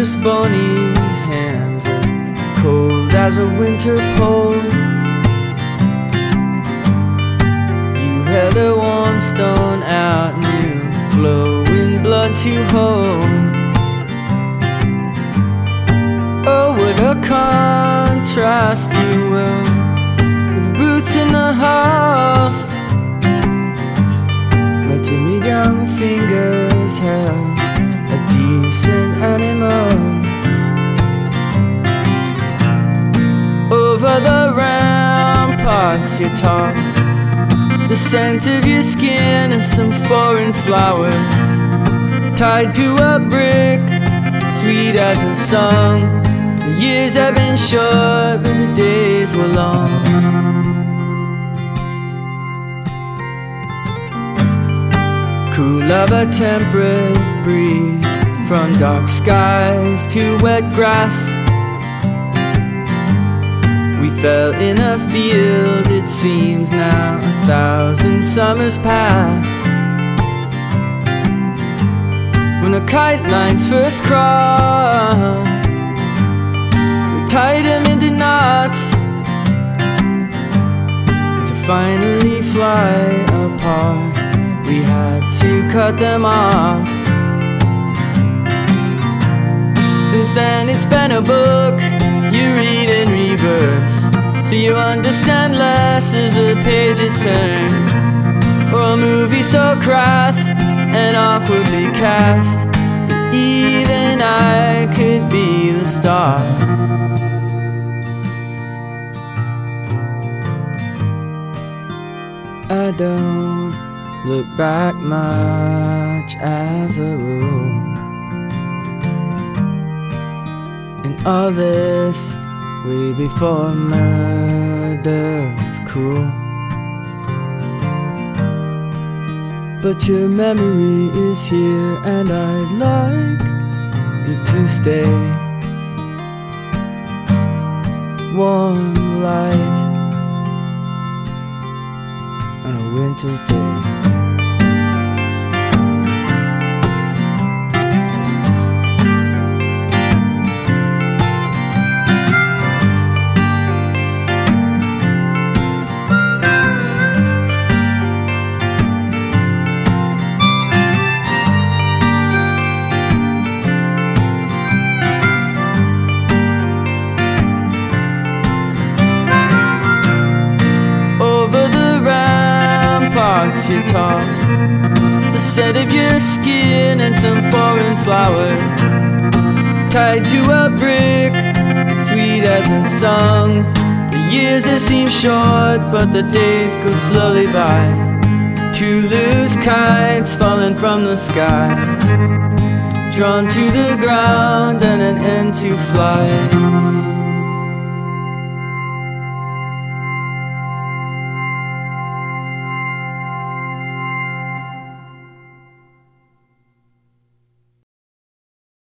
just bony hands, as cold as a winter pole. You held a warm stone out, new flowing blood to hold. Oh, what a contrast you were, with boots in the halls. My timid young fingers held a decent animal. Over the ramparts you tossed the scent of your skin and some foreign flowers, tied to a brick, sweet as a song. The years have been short, but the days were long. Cool of a temperate breeze, from dark skies to wet grass. We fell in a field, it seems now 1,000 summers past, when the kite lines first crossed. We tied them into knots to finally fly apart. We had to cut them off. Since then it's been a book you read in reverse, so you understand less as the pages turn. Or a movie so crass and awkwardly cast that even I could be the star. I don't look back much as a rule, and all this way before murder was cool. But your memory is here, and I'd like it to stay. Warm light on a winter's day. You tossed the scent of your skin and some foreign flowers, tied to a brick, sweet as a song. The years have seemed short, but the days go slowly by. Two loose kites falling from the sky, drawn to the ground and an end to fly.